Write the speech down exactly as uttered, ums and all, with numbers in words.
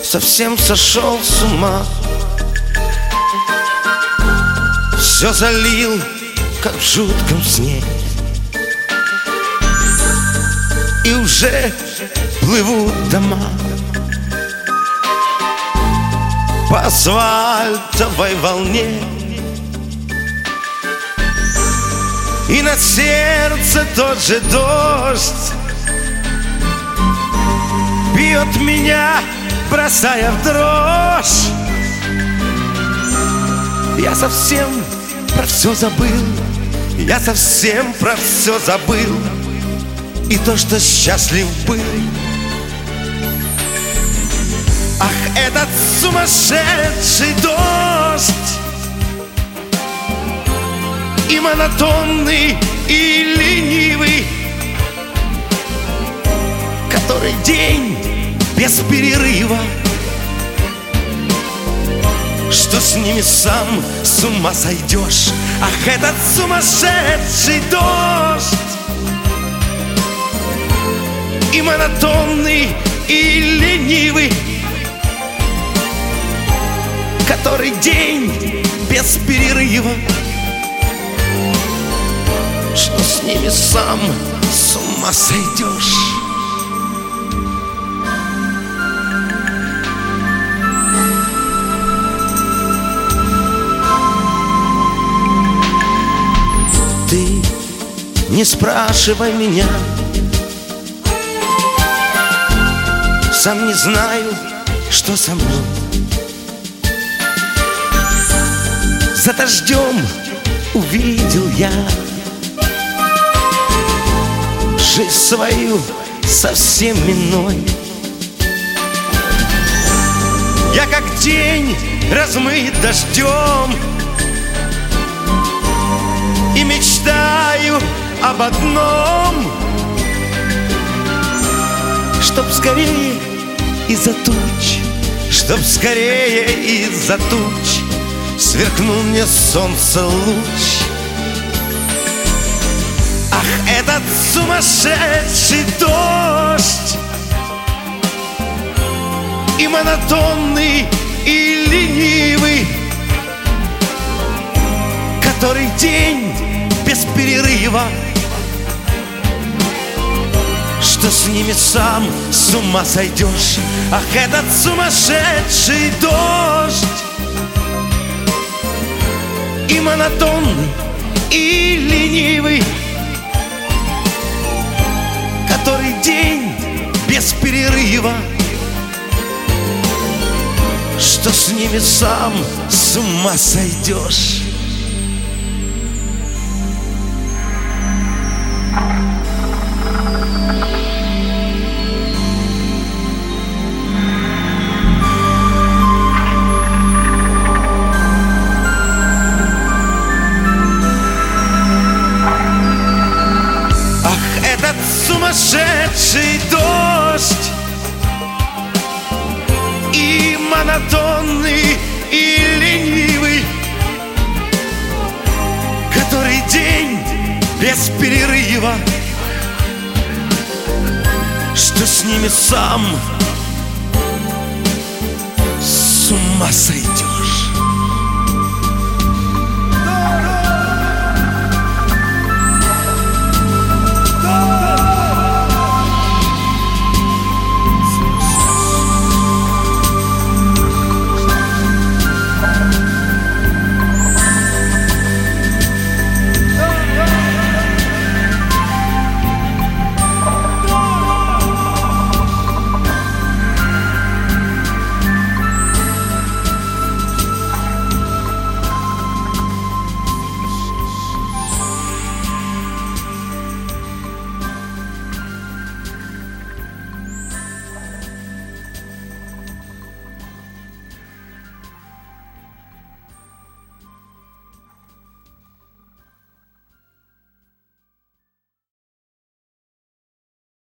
совсем сошел с ума. Все залил, как в жутком сне, и уже плывут дома по асфальтовой волне, и на сердце тот же дождь бьет меня, бросая в дрожь. Я совсем про все забыл, я совсем про все забыл, и то, что счастлив был. Ах, этот сумасшедший дождь, и монотонный, и ленивый, который день без перерыва, что с ними сам с ума сойдешь. Ах, этот сумасшедший дождь, и монотонный, и ленивый, который день без перерыва, что с ними сам с ума сойдешь. Ты не спрашивай меня, сам не знаю, что со мной. За дождем увидел я жизнь свою совсем иной. Я как день размыт дождем и мечтаю об одном, чтоб скорее из-за туч, чтоб скорее из-за туч сверкнул мне солнце луч. Ах, этот сумасшедший дождь, и монотонный, и ленивый, который день без перерыва, что с ними сам с ума сойдешь. Ах, этот сумасшедший дождь, и монотонный, и ленивый, который день без перерыва, что с ними сам с ума сойдешь. Сумасшедший дождь, и монотонный, и ленивый, который день без перерыва, что с ними сам с ума сойдешь.